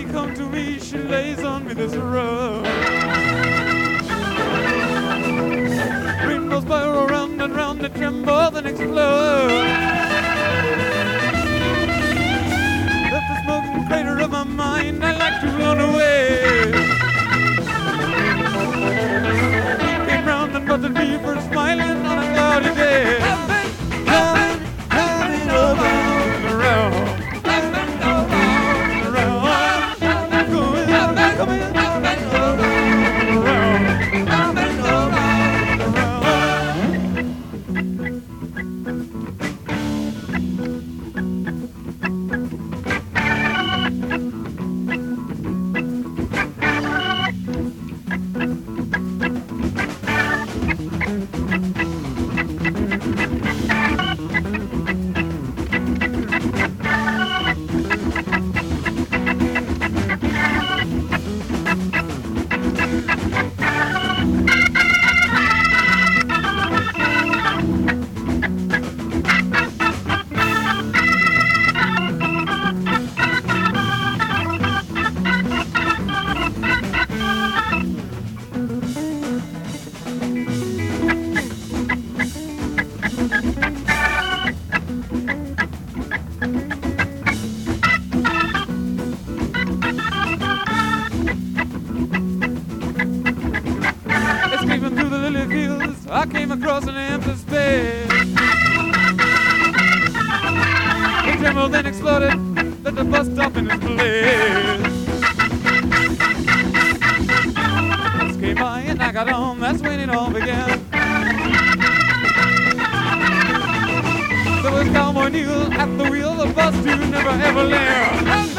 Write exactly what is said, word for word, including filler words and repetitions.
lady come to me, she lays on me this rug. Rainbows spiral round and round, they tremble and explode. That's the smoking crater of my mind, I like to run away. Came round and buttered me for smiling on a cloudy day. I've been coming, coming around, around. I came across an empty space. It trembled and exploded, let the bus stop in its place. Bus came by and I got on, that's when it all began. There was Cowboy Neil at the wheel, the bus dude never ever left.